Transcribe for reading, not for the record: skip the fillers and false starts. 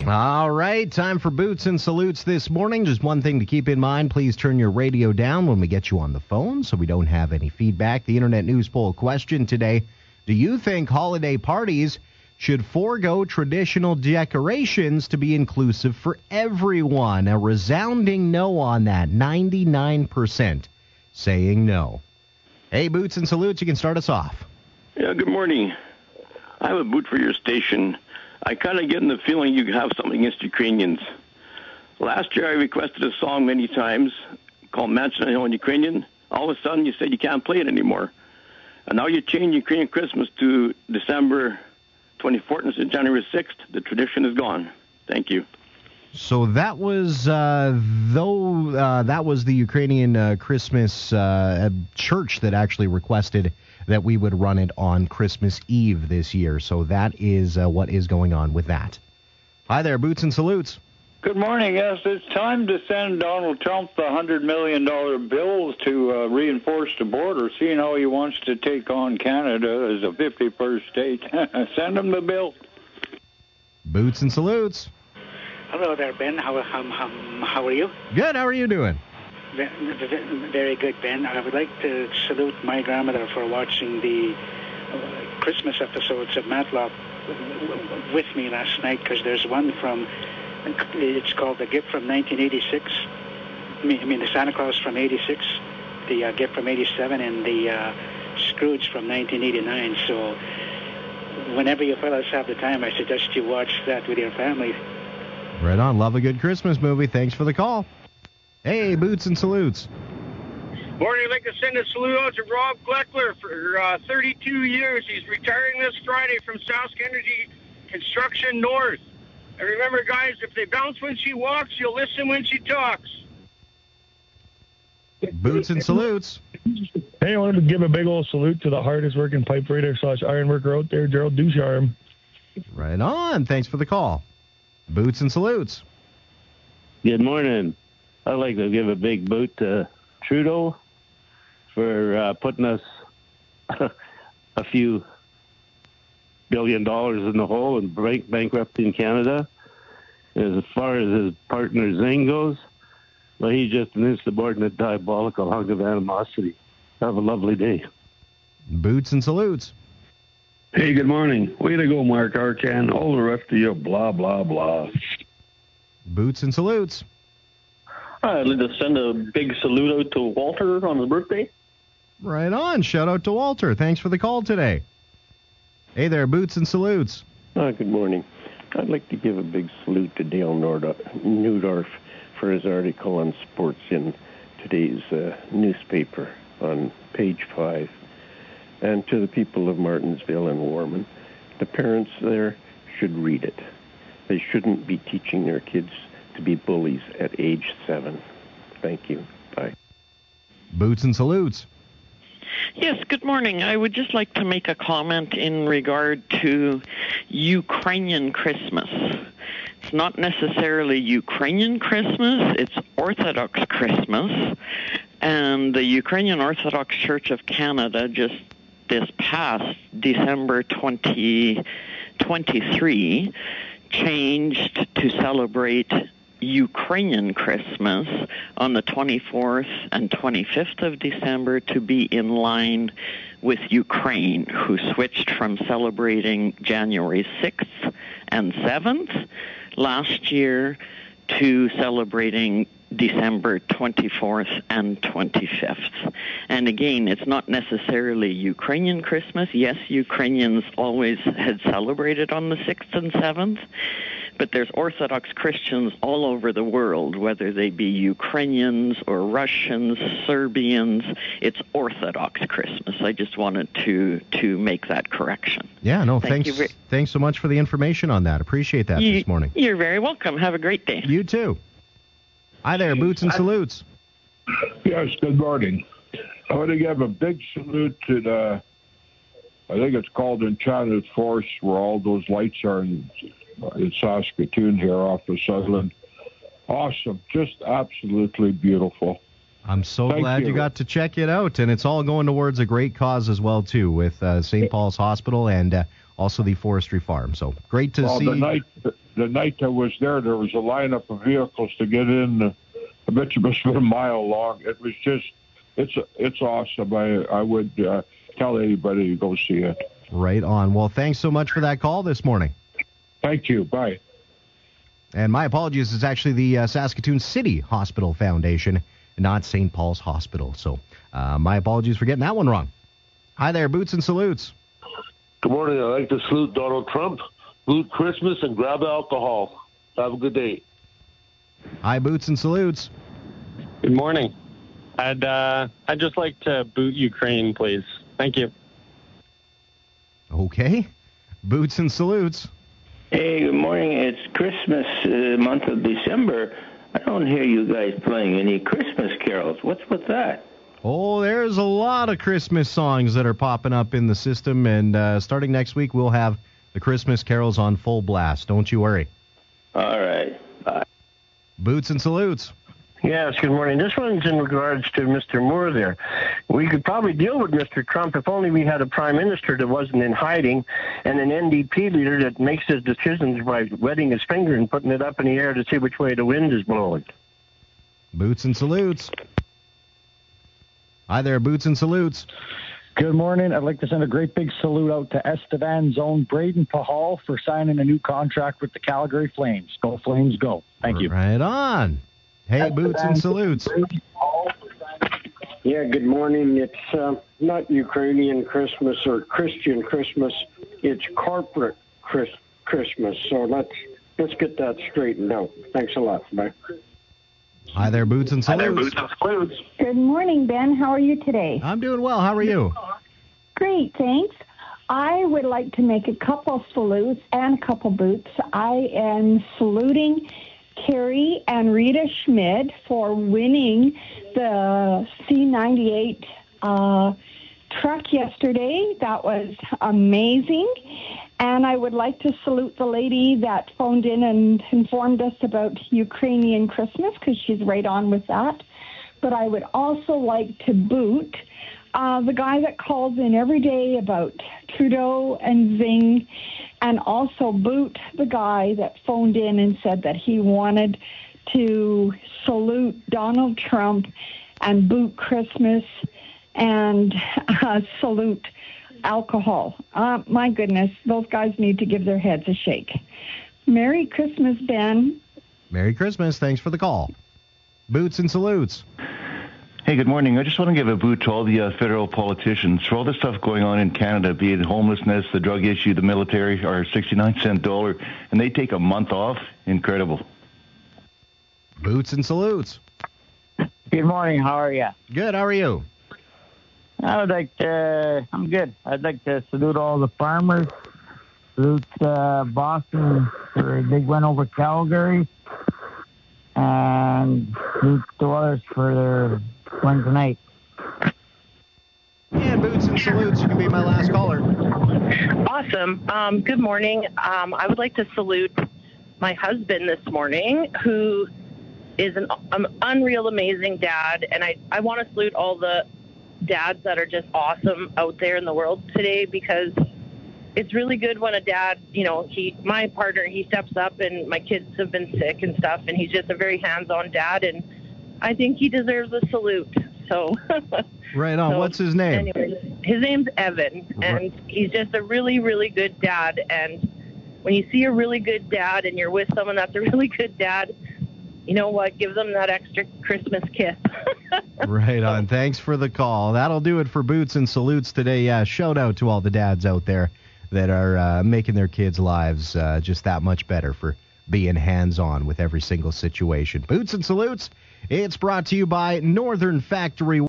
All right, time for Boots and Salutes this morning. Just one thing to keep in mind, please turn your radio down when we get you on the phone so we don't have any feedback. The Internet News Poll question today, do you think holiday parties should forego traditional decorations to be inclusive for everyone? A resounding no on that, 99% saying no. Hey, Boots and Salutes, you can start us off. Yeah, good morning. I have a boot for your station. I kind of get the feeling you have something against Ukrainians. Last year I requested a song many times called Mansion Hill in Ukrainian. All of a sudden you said you can't play it anymore. And now you change Ukrainian Christmas to December 24th instead of January 6th. The tradition is gone. Thank you. So that was, that was the Ukrainian Christmas church that actually requested that we would run it on Christmas Eve this year. So that is what is going on with that. Hi there, Boots and Salutes. Good morning. Yes, it's time to send Donald Trump the $100 million bills to reinforce the border, seeing how he wants to take on Canada as a 51st state. Send him the bill. Boots and Salutes. Hello there, Ben. How are you? Good. How are you doing? Very good, Ben. I would like to salute my grandmother for watching the Christmas episodes of Matlock with me last night, because there's one from, it's called The Gift from 1986. I mean the Santa Claus from 86, the Gift from 87, and the Scrooge from 1989. So whenever you fellas have the time, I suggest you watch that with your family. Right on. Love a good Christmas movie. Thanks for the call. Hey, Boots and Salutes. Morning. I'd like to send a salute out to Rob Gleckler for 32 years. He's retiring this Friday from Sask Energy Construction North. And remember, guys, if they bounce when she walks, you'll listen when she talks. Boots and Salutes. Hey, I wanted to give a big old salute to the hardest working pipe fitter / iron worker out there, Gerald Ducharme. Right on. Thanks for the call. Boots and Salutes. Good morning. I'd like to give a big boot to Trudeau for putting us a few $1 billion in the hole and bankrupting Canada. As far as his partner Zing goes, well, he's just an insubordinate, diabolical hunk of animosity. Have a lovely day. Boots and Salutes. Hey, good morning. Way to go, Mark Arcan. All the rest of you, blah, blah, blah. Boots and Salutes. I'd like to send a big salute out to Walter on his birthday. Right on. Shout out to Walter. Thanks for the call today. Hey there, Boots and Salutes. Good morning. I'd like to give a big salute to Dale Newdorf for his article on sports in today's newspaper on page 5. And to the people of Martinsville and Warman, the parents there should read it. They shouldn't be teaching their kids to be bullies at age 7. Thank you. Bye. Boots and Salutes. Yes, good morning. I would just like to make a comment in regard to Ukrainian Christmas. It's not necessarily Ukrainian Christmas, it's Orthodox Christmas. And the Ukrainian Orthodox Church of Canada just this past December 2023 changed to celebrate Ukrainian Christmas on the 24th and 25th of December to be in line with Ukraine, who switched from celebrating January 6th and 7th last year to celebrating December 24th and 25th. And again, it's not necessarily Ukrainian Christmas. Yes, Ukrainians always had celebrated on the 6th and 7th, but there's Orthodox Christians all over the world, whether they be Ukrainians or Russians, Serbians. It's Orthodox Christmas. I just wanted to make that correction. Yeah, no, thanks so much for the information on that. Appreciate that this morning. You're very welcome. Have a great day. You too. Hi there, Boots and Salutes. Yes, good morning. I want to give a big salute to the, I think it's called Enchanted Forest, where all those lights are in Saskatoon here off of Sutherland. Awesome. Just absolutely beautiful. I'm so glad you got to check it out, and it's all going towards a great cause as well, too, with St. Paul's Hospital and also the forestry farm. So great to see. The night I was there was a lineup of vehicles to get in. I bet you must have been a mile long. It was just, it's awesome. I would tell anybody to go see it. Right on. Well, thanks so much for that call this morning. Thank you. Bye. And my apologies, it's actually the Saskatoon City Hospital Foundation, not St. Paul's Hospital. So my apologies for getting that one wrong. Hi there, Boots and Salutes. Good morning. I'd like to salute Donald Trump, salute Christmas, and grab alcohol. Have a good day. Hi, Boots and Salutes. Good morning. I'd just like to boot Ukraine, please. Thank you. Okay. Boots and Salutes. Hey, good morning. It's Christmas month of December. I don't hear you guys playing any Christmas carols. What's with that? Oh, there's a lot of Christmas songs that are popping up in the system, and starting next week, we'll have the Christmas carols on full blast. Don't you worry. All right. Bye. Boots and Salutes. Yes, good morning. This one's in regards to Mr. Moore there. We could probably deal with Mr. Trump if only we had a prime minister that wasn't in hiding and an NDP leader that makes his decisions by wetting his finger and putting it up in the air to see which way the wind is blowing. Boots and Salutes. Hi there, Boots and Salutes. Good morning. I'd like to send a great big salute out to Estevan's own Braden Pahal for signing a new contract with the Calgary Flames. Go Flames, go. Thank you. Right on. Hey, Boots and Salutes. Yeah, good morning. It's not Ukrainian Christmas or Christian Christmas. It's corporate Christmas. So let's get that straightened out. Thanks a lot. Bye. Hi there, Boots and Salutes. Good morning, Ben. How are you today? I'm doing well. How are you? Great, thanks. I would like to make a couple salutes and a couple boots. I am saluting Carrie and Rita Schmid for winning the C98 truck yesterday. That was amazing. And I would like to salute the lady that phoned in and informed us about Ukrainian Christmas, because she's right on with that. But I would also like to boot the guy that calls in every day about Trudeau and Zing, and also boot the guy that phoned in and said that he wanted to salute Donald Trump and boot Christmas and salute alcohol. My goodness, those guys need to give their heads a shake. Merry Christmas, Ben. Merry Christmas. Thanks for the call. Boots and Salutes. Hey, good morning. I just want to give a boot to all the federal politicians for all the stuff going on in Canada, be it homelessness, the drug issue, the military, our 69-cent dollar, and they take a month off. Incredible. Boots and Salutes. Good morning. How are you? Good. How are you? I'm good. I'd like to salute all the farmers, salute Boston for a big win over Calgary, and salute the Oilers for their win tonight. And Boots and Salutes, you can be my last caller. Awesome. Good morning. I would like to salute my husband this morning, who is an unreal, amazing dad, and I want to salute all the dads that are just awesome out there in the world today, because it's really good when a dad, my partner, he steps up, and my kids have been sick and stuff, and he's just a very hands-on dad, and I think he deserves a salute. So right on. What's his name? Anyways, his name's Evan, and he's just a really, really good dad. And when you see a really good dad and you're with someone that's a really good dad, you know what? Give them that extra Christmas kiss. Right on. Thanks for the call. That'll do it for Boots and Salutes today. Shout out to all the dads out there that are making their kids' lives just that much better for being hands-on with every single situation. Boots and Salutes, it's brought to you by Northern Factory